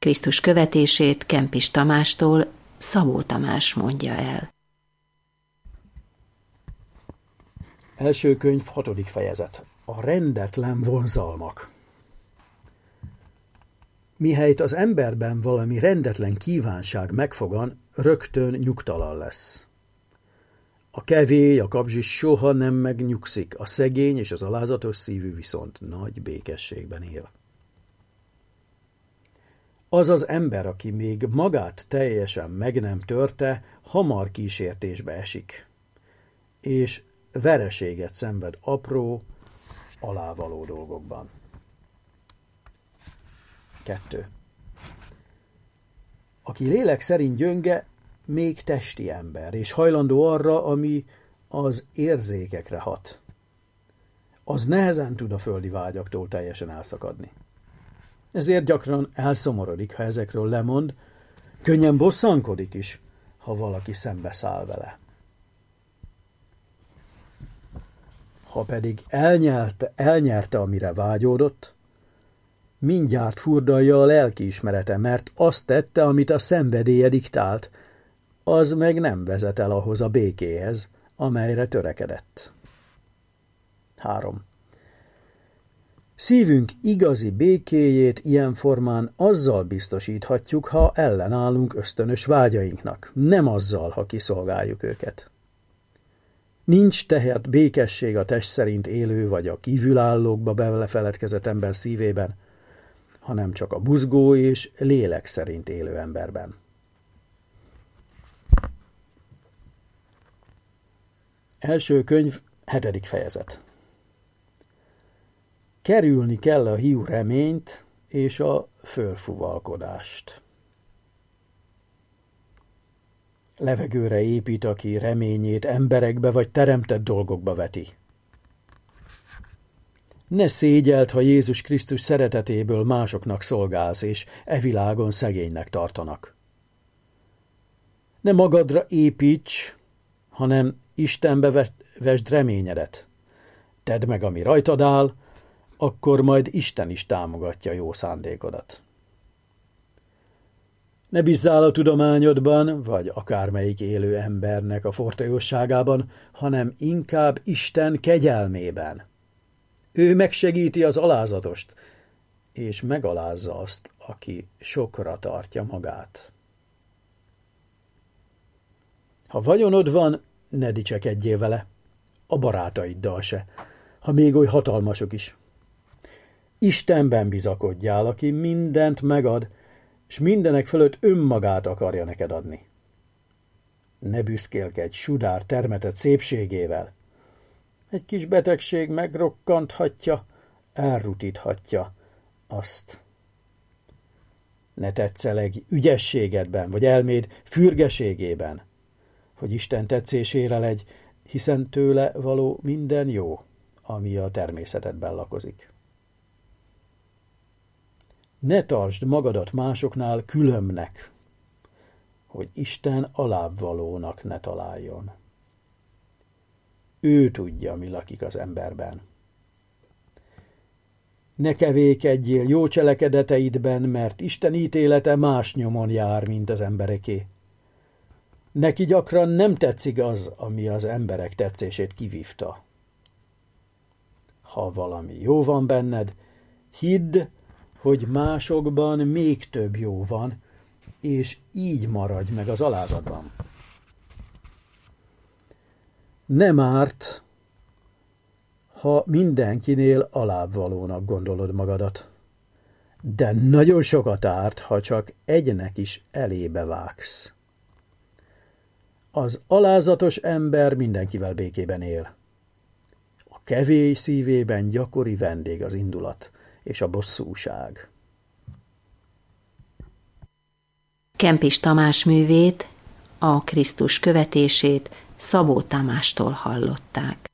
Krisztus követését Kempis Tamástól Szabó Tamás mondja el. Első könyv, 6. fejezet. A rendetlen vonzalmak. Mihelyt az emberben valami rendetlen kívánság megfogan, rögtön nyugtalan lesz. A kevély, a kapzsis soha nem megnyugszik, a szegény és az alázatos szívű viszont nagy békességben él. Az az ember, aki még magát teljesen meg nem törte, hamar kísértésbe esik, és vereséget szenved apró, alávaló dolgokban. 2. Aki lélek szerint gyönge, még testi ember, és hajlandó arra, ami az érzékekre hat. Az nehezen tud a földi vágyaktól teljesen elszakadni. Ezért gyakran elszomorodik, ha ezekről lemond, könnyen bosszankodik is, ha valaki szembeszáll vele. Ha pedig elnyerte, amire vágyódott, mindjárt furdalja a lelkiismerete, mert azt tette, amit a szenvedélye diktált, az meg nem vezet el ahhoz a békéhez, amelyre törekedett. 3. Szívünk igazi békéjét ilyen formán azzal biztosíthatjuk, ha ellenállunk ösztönös vágyainknak, nem azzal, ha kiszolgáljuk őket. Nincs tehát békesség a test szerint élő vagy a kívülállókba belefeledkezett ember szívében, hanem csak a buzgó és lélek szerint élő emberben. Első könyv, 7. fejezet. Kerülni kell a hiú reményt és a fölfuvalkodást. Levegőre épít, aki reményét emberekbe vagy teremtett dolgokba veti. Ne szégyeld, ha Jézus Krisztus szeretetéből másoknak szolgálsz, és e világon szegénynek tartanak. Ne magadra építs, hanem Istenbe vesd reményedet. Tedd meg, ami rajtad áll, akkor majd Isten is támogatja jó szándékodat. Ne bízzál a tudományodban, vagy akármelyik élő embernek a fortajosságában, hanem inkább Isten kegyelmében. Ő megsegíti az alázatost, és megalázza azt, aki sokra tartja magát. Ha vagyonod van, ne dicsekedjél vele, a barátaiddal se, ha még oly hatalmasok is. Istenben bizakodjál, aki mindent megad, s mindenek fölött önmagát akarja neked adni. Ne büszkélkedj sudár termetett szépségével. Egy kis betegség megrokkanthatja, elrutíthatja azt. Ne tetszelegj ügyességedben, vagy elméd fürgeségében, hogy Isten tetszésére legy, hiszen tőle való minden jó, ami a természetedben lakozik. Ne tartsd magadat másoknál különbnek, hogy Isten alábbvalónak ne találjon. Ő tudja, mi lakik az emberben. Ne kevékedjél jó cselekedeteidben, mert Isten ítélete más nyomon jár, mint az embereké. Neki gyakran nem tetszik az, ami az emberek tetszését kivívta. Ha valami jó van benned, hidd, hogy másokban még több jó van, és így maradj meg az alázatban. Nem árt, ha mindenkinél alábbvalónak gondolod magadat, de nagyon sokat árt, ha csak egynek is elébe vágsz. Az alázatos ember mindenkivel békében él. A kevély szívében gyakori vendég az indulat és a bosszúság. Kempis Tamás művét, a Krisztus követését Szabó Tamástól hallották.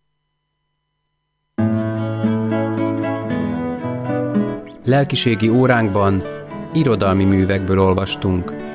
Lelkiségi óránkban irodalmi művekből olvastunk.